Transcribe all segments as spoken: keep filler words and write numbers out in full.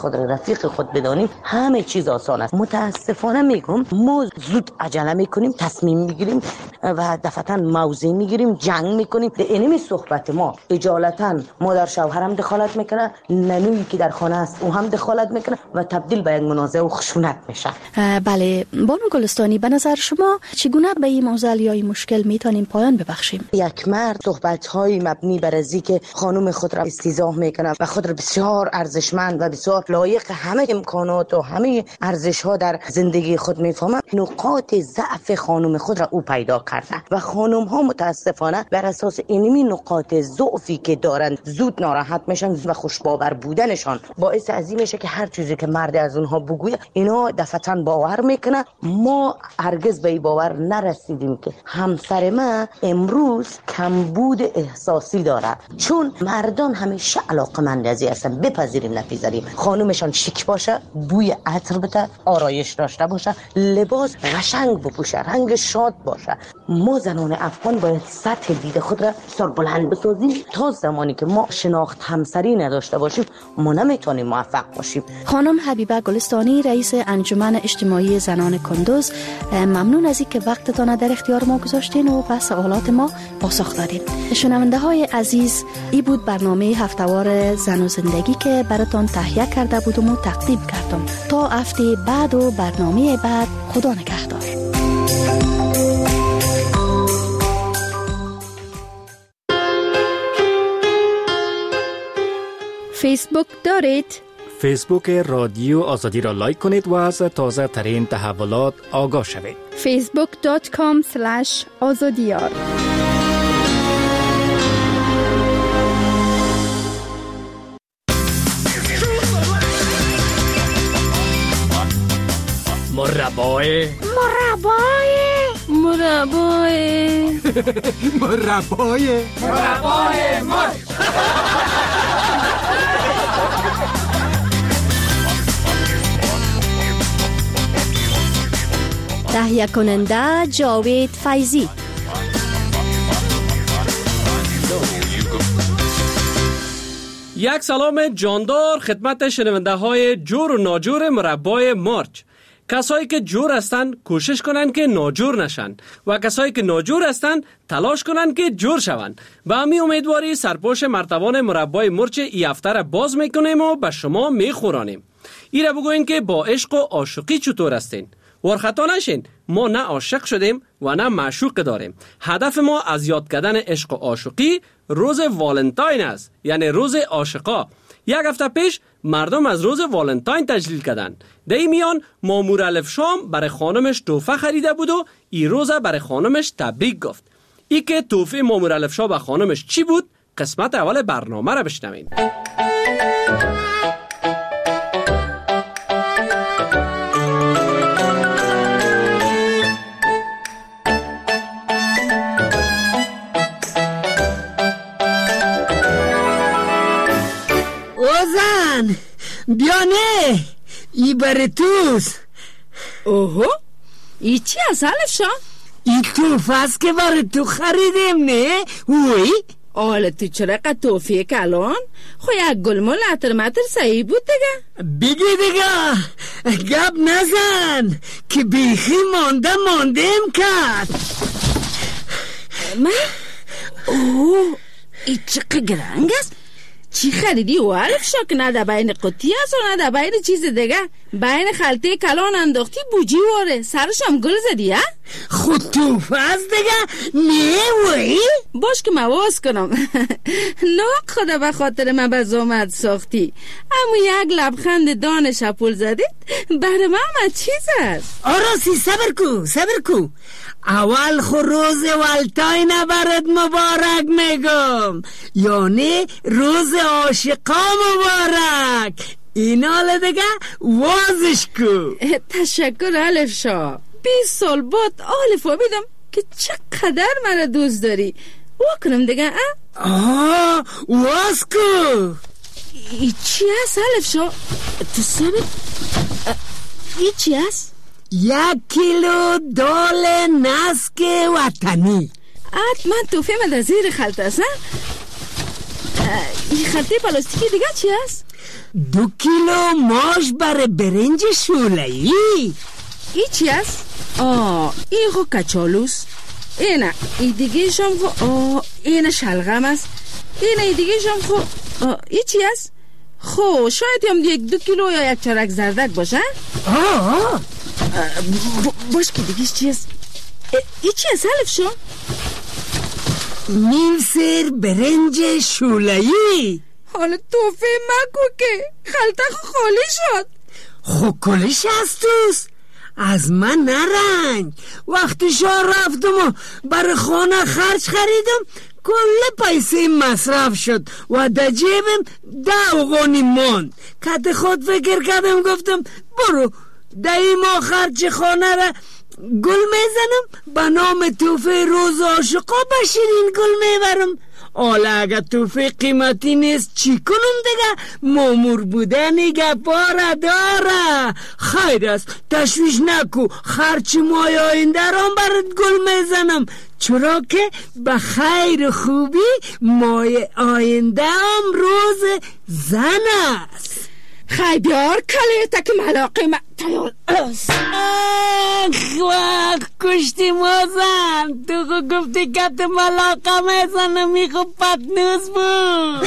خود رفیق خود بدانیم همه چیز آسان است. متاسفانه میگم ما زود عجله میکنیم، تصمیم میگیریم و دفعتا موضع میگیریم، جنگ میکنیم. در اینمی صحبت ما اجالتا مادر شوهرم دخالت میکنه، ننویی که در خانه است او هم دخالت میکنه و تبدیل به یک منازعه و خشونت میشه. بله بانو گلستانی، به نظر شما چگونه به این موضوع یا این مشکل میتونیم پایان ببخشیم؟ یک مرد صحبت‌های مبنی بر ازی که خانم خود را استیضاح میکنه و خود را بسیار ارزشمند و بسیار لایق همه امکانات و همه ارزش‌ها در زندگی خود میفهمه، نقاط ضعف خانم خود را او پیدا کرده و خانم‌ها متاسفانه بر اساس اینمی نقاط ضعفی که دارند زود ناراحت میشن و خوشباور بودنشان باعث از این میشه که هر چیزی که مرد از اونها بگوید اینا دفعتاً باور میکنه. ما هرگز به این باور نرسیدیم که همسر ما امروز کمبود احساسی داره، چون مردان همیشه علاقمند ازی هستن. بپذیریم نپذیریم خانومشان شیک باشه، بوی عطر بده، آرایش داشته باشه، لباس قشنگ بپوشه، رنگ شاد باشه. ما زنان افغان باید سطح دید خود را سر بلند بسازیم. تا زمانی که ما شناخت همسری نداشته باشیم ما نمیتونیم موفق باشیم. خانم حبیبه گلستانی، رئیس انجمن اجتماعی زنان کندوز، ممنون از اینکه وقتتان در اختیار ما گذاشتین و به سوالات ما پاسخ دادین. شنونده های عزیز، این بود برنامه هفتهوار زن و زندگی که براتون تهیه کرده بودم و تقدیم کردم. تا هفته بعد و برنامه بعد، خدا نگهدار. فیسبوک دارید؟ فیسبوک رادیو آزادی را لایک کنید و از تازه ترین تحولات آگاه شوید. فیسبوک دات کام سلش آزادیار. مربای مربای مربای مربای مربای مرچ. تهیه کننده جاوید فیضی. یک سلام جاندار خدمت شنونده های جور و ناجور مربای مارچ. کسایی که جور هستن کوشش کنن که ناجور نشن و کسایی که ناجور هستن تلاش کنن که جور شون. و امی امیدواری سرپوش مرتبان مربای مرچ ای هفته را باز میکنیم و به شما میخورانیم. ای را بگوین که با عشق و عاشقی چطور هستین. ورخطا نشین، ما نه عاشق شدیم و نه معشوق داریم. هدف ما از یاد کردن عشق و عاشقی روز والنتاین است، یعنی روز عاشقا. یک هفته پیش مردم از روز والنتاین تجلیل کردن. در این میان مامور الف شام برای خانمش تحفه خریده بود و این روز برای خانمش تبریک گفت. ای که تحفه مامور الف شام به خانمش چی بود؟ قسمت اول برنامه را بشنوین. اوزن بیانه ای برتوز. اوهو ای چی از الف شام؟ ای توفه است که برای تو خریدیم نه؟ اوی آله تو چرا توفیه کلان؟ خو یک گلمول عطر مطر صحیح بود دیگه. بگی دیگه گب نزن که بیخی مانده ماندیم کرد. من؟ اوه ای چقدر گرنگ است. چی خریدی و الف شا که نه در بین قطی است و نه در بین چیز دیگه؟ بین خلطه کلان انداختی بوجی واره سرشم گل زدی ها؟ خود تو فاز دیگه نه وی؟ باش که مواز کنم. نه خدا به خاطر من به زامت ساختی، اما یک لبخند دان شپول زدید برای من همه چیز است. آراسی صبر کو صبر کو، اول خو روز والتاین برات مبارک میگم، یعنی روز عاشقا مبارک. این حالا دیگه وازش کو. تشکر الف شا. بیست سال بعد حال فهمیدم که چقدر من دوست داری. واکنم دیگه اه؟ آه واز کو. ای چی هست الف شا؟ تو سبت ای چی هست؟ یک کیلو دال نسک وطنی. حتما توفه من در زیر خلطه هست. این خلطه پلاستیکی دیگه چی هست؟ دو کیلو ماش برای برنج شوله‌ای. ای چی است؟ آه این خو کچالوس. اینه ای دیگه شم خو آه اینه شلغم است. اینه ای دیگه شم خو آه ای چی است؟ خو شاید هم یک دو کیلو یا یک چرک زردک باشه. آه باش که دیگه چی است؟ ای چی است حلف شو؟ نیم سر برنج شوله‌ای. حالا توفه مکو که خلطه خو خالی شد. خو کلش هست توست، از من نرنگ. وقتی شاه رفتم و برای خانه خرج خریدم کل پیسه مصرف شد و در جیبم ده اوغانی موند. کت خود فکر کردم گفتم برو ده ای ما خرج خانه را گل میزنم به نام توفه روز عاشقا بشیرین گل میبرم. حالا اگه توفه قیمتی نیست چی کنم دیگه؟ مامور بودن گپا را داره. خیر است تشویش نکو، خرچ ماه آینده را برات گل میزنم، چرا که به خیر خوبی ماه آینده هم روز زن است. خیلی بیار کلیتا که ملاقه ما تیار است. اخ کشتی مازن، تو خو گفتی کت ملاقه میزنه میخو پتنوز بود.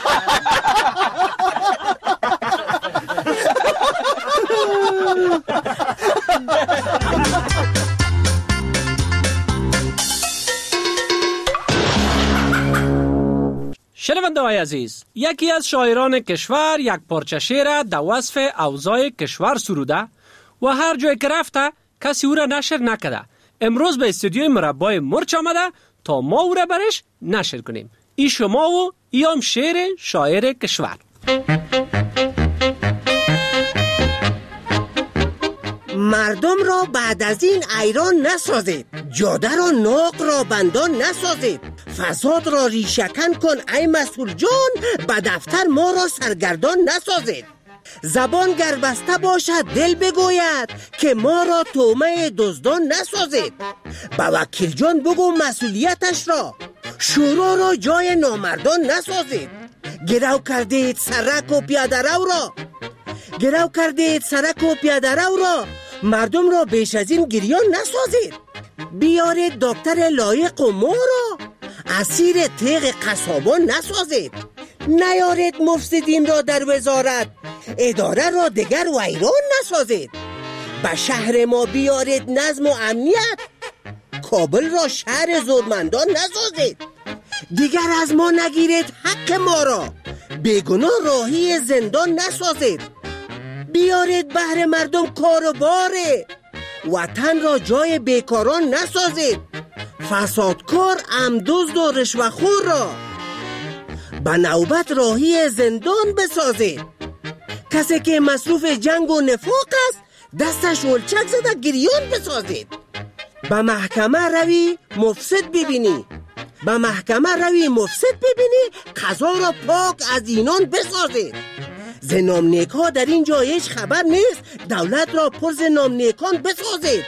شنونده های عزیز، یکی از شاعران کشور یک پارچه شعر در وصف اوضاع کشور سروده و هر جای که رفته کسی او را نشر نکده. امروز به استودیوی مربای مرچ آمده تا ما او را برش نشر کنیم. ای شما و ای هم شعر شاعر کشور. مردم را بعد از این ایران نسازید، جاده را ناق را بندان نسازید، فساد را ریشه‌کن کن ای مسئول جان، به دفتر ما را سرگردان نسازید. زبان گر بسته باشد دل بگوید که ما را تومه دزدان نسازید. به وکیل جان بگو مسئولیتش را، شورا را جای نامردان نسازید. گرو کردید سرک و پیاده رو را، گرو کردید سرک و پیاده رو را، مردم را بیش از این گریان نسازید. بیارید دکتر لایق و ما را، اسیر تیغ قصابان نسازید. نیارید مفسدین را در وزارت، اداره را دگر ویران نسازید. به شهر ما بیارید نظم و امنیت، کابل را شهر زورمندان نسازید. دیگر از ما نگیرید حق ما را، بیگناه راهی زندان نسازید. بیارید بهر مردم کار و باره، وطن را جای بیکاران نسازید. فسادکار عمدزد و رشوه‌خور را به نوبت راهی زندان بسازید. کسی که مصروف جنگ و نفاق است دستش ولچک زده گریان بسازید. به محکمه روی مفسد ببینی، به محکمه روی مفسد ببینی، قضا را پاک از اینان بسازید. ز نامنیک ها در این جا هیچ خبر نیست، دولت را پر ز نامنیکان بسازید.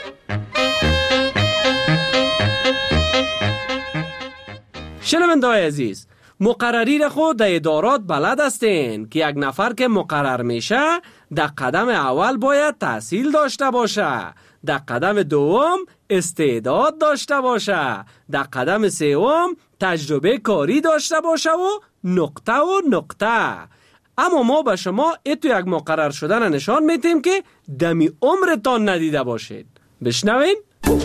شنونده های عزیز، مقرری را خود در ادارات بلد هستین که یک نفر که مقرر میشه در قدم اول باید تحصیل داشته باشه، در قدم دوم استعداد داشته باشه، در قدم سوم تجربه کاری داشته باشه و نقطه و نقطه. اما ما به شما ایتو یک مقرر شدن نشان میتیم که دمی عمرتان ندیده باشید. بشنوین؟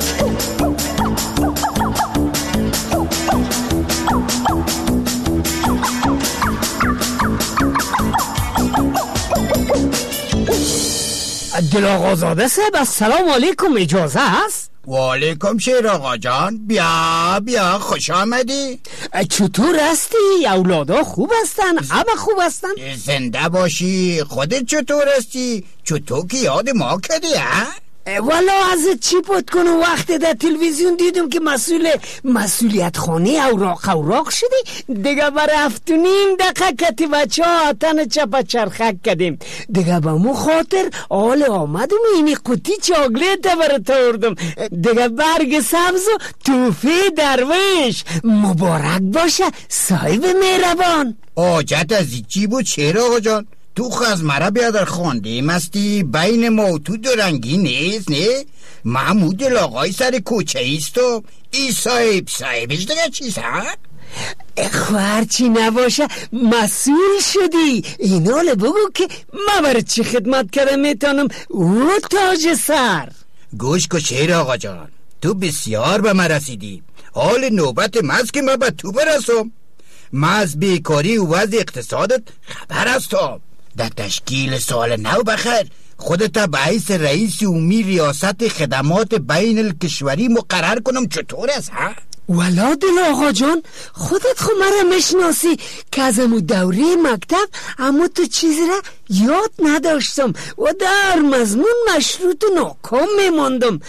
دل آقا زاده صاحب السلام علیکم، اجازه هست؟ و علیکم شیر آقا جان، بیا بیا خوش آمدی. چطور هستی؟ اولادا خوب هستن؟ همه خوب هستن؟ زنده باشی. خودت چطور هستی؟ چطور که یاد ما کردی ها؟ والا از چی پت کنم، وقت در تلویزیون دیدم که مسئول مسئولیت خانه اوراق اوراق شدی دیگه. برای هفت و نیم دقیقه کتی بچه ها آتن چپا چرخک کردیم دیگه. به مو خاطر آل آمدم اینی قطی چاگلیت برات آوردم دیگه. برگ سبز و توفه درویش مبارک باشه صاحب مهربان. آجت از چی بود شیر آقا جان؟ تو خو از مرا بیادر خونده مستی بین ما و تو درنگی نیست نه؟ محمود لاغای سر کوچه ایست و ای صاحب صاحبش دیگه چیست ها؟ هرچی نباشه مسئول شدی. اینال بگو که من برای چی خدمت کردم میتونم او تاج سر. گوش کو شیر آقا جان، تو بسیار به من رسیدی. حال نوبت مز که من به تو برسم. مز بیکاری و وضع اقتصادت خبر هستم. در تشکیل سال نو بخیر خودت به حیث رئیس عمومی ریاست خدمات بین الکشوری مقرر کنم. چطور است ها؟ ولا دل آقا جان، خودت خو مرا مشناسی که از امو دوره مکتب اما تو چیزی را یاد نداشتم و در مضمون مشروط و ناکام میماندم.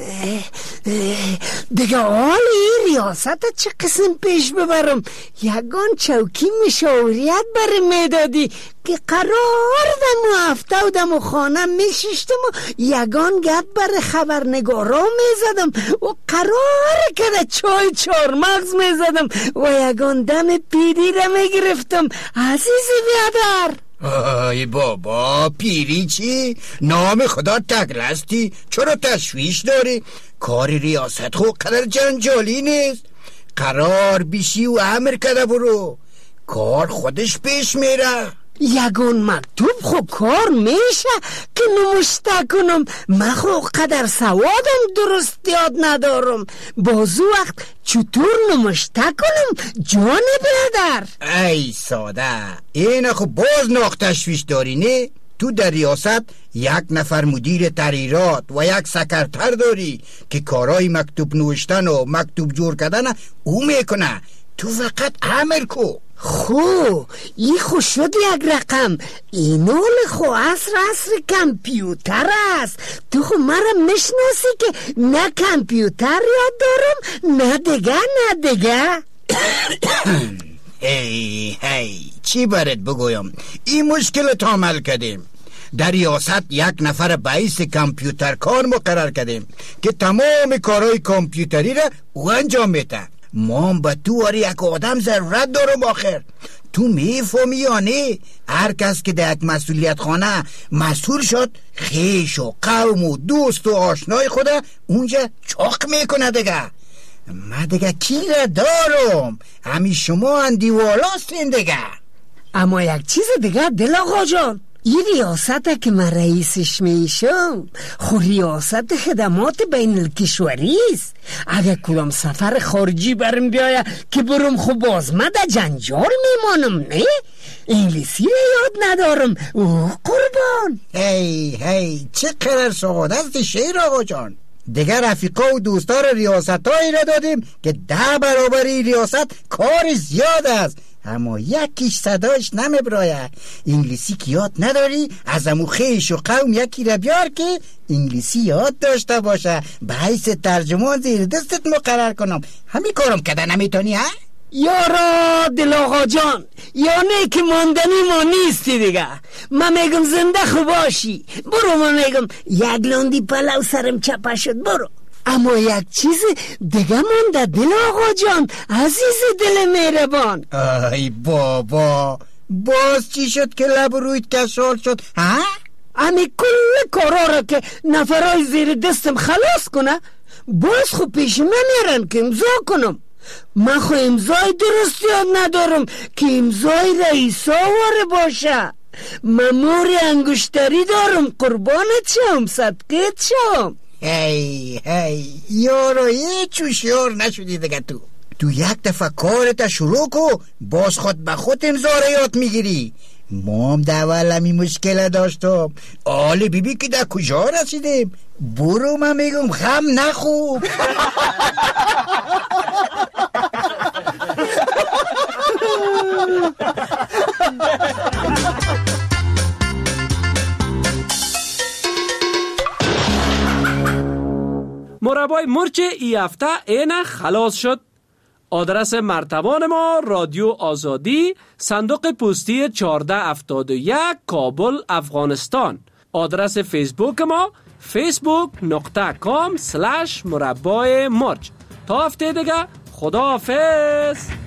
دیگه حال این ریاست چه قسم پیش ببرم؟ یگان چوکی مشاوریت برای میدادی که قرار دم و هفته و دم و خانه میشیشتم و یگان گپ برای خبرنگارا میزدم و قرار که چای چار مغز میزدم و یگان دم پیری را میگرفتم. عزیزی بیادر، آی بابا پیری چی؟ نام خدا تگلستی، چرا تشویش داری؟ کار ریاست خو قدر جنجالی نیست. قرار بیشی و امر کده برو، کار خودش پیش میره. یگون مکتوب خو کار میشه که نمشته کنم. من خو قدر سوادم درست یاد ندارم. بازو وقت چطور نمشته کنم جان برادر؟ ای ساده، این خو باز ناخ تشویش داری نه؟ تو در ریاست یک نفر مدیر تحریرات و یک سکرتر داری که کارهای مکتوب نوشتن و مکتوب جور کردن او میکنه. تو فقط امر کو. خو ای خو شد یک رقم. اینال خو عصر عصر کمپیوتر است. تو خو مرا مشناسی که نه کمپیوتر یاد دارم نه دیگه نه دیگه. هی هی چی برات بگویم؟ این مشکلت عمل کردیم. در ریاست یک نفر باعث کامپیوتر کار مقرر کردیم که تمام کارهای کامپیوتری را او انجام میده. ما به تو واری یک آدم ضرورت دارم. آخر تو میفهمی یا نه؟ هر کس که در یک مسئولیت خانه مسئول شد خیش و قوم و دوست و آشنای خود اونجا چاق میکنه دیگه. من دیگه کی را دارم؟ همین شما اندیوالاستین دیگه. اما یک چیز دیگه دل آقا جان، این ریاست که من رئیسش میشم خو ریاست خدمات بین الکشوری است. اگه کلام سفر خارجی برم بیایه که برم خو باز من در جنجال میمانم نه؟ انگلیسی را یاد ندارم. اوه قربان. هی هی چه قدر سعادت است شیر آقا جان. دیگر رفیقا و دوستار ریاست هایی را دادیم که ده برابری ریاست کار زیاد است، اما یکیش صداش نمیبرایه. انگلیسی که یاد نداری؟ از امو خیش و قوم یکی را بیار که انگلیسی یاد داشته باشه، به حیث ترجمان زیر دستت مقرر کنم. همین کارم کده نمیتونی ها؟ یارا دل آقا جان، یا نه که ماندنی ما نیستی دیگه. من میگم زنده خوب باشی برو. من میگم یک لندی پلو سرم چپه شد برو. اما یک چیز دیگه مونده دل آقا جان، عزیز دل مهربان. ای بابا باز چی شد که لب رویت کشال شد ها؟ امی کل کارا را که نفرای زیر دستم خلاص کنه باز خود پیش من میرن که امضا کنم. من خو امضای درست یاد ندارم که امضای رئیس آواره باشه. ممور انگشتری دارم قربانت شم صدقیت شم. هی هی یارو هیچ هوشیار نشدی دیگه. تو تو یک دفعه کارت شروع کو باز خود به خود امضا را یاد میگیری. مام دول همی مشکل داشتم. آله بیبی که در کجا رسیدیم؟ برو من میگم غم نخوب. مربای مرچ ای هفته اینه خلاص شد. آدرس مرتبان ما رادیو آزادی، صندوق پستی چهارده هفتاد و یک، کابل، افغانستان. آدرس فیسبوک ما فیسبوک نقطه کام سلش مربای مرچ. تا هفته دیگه خداحافظ.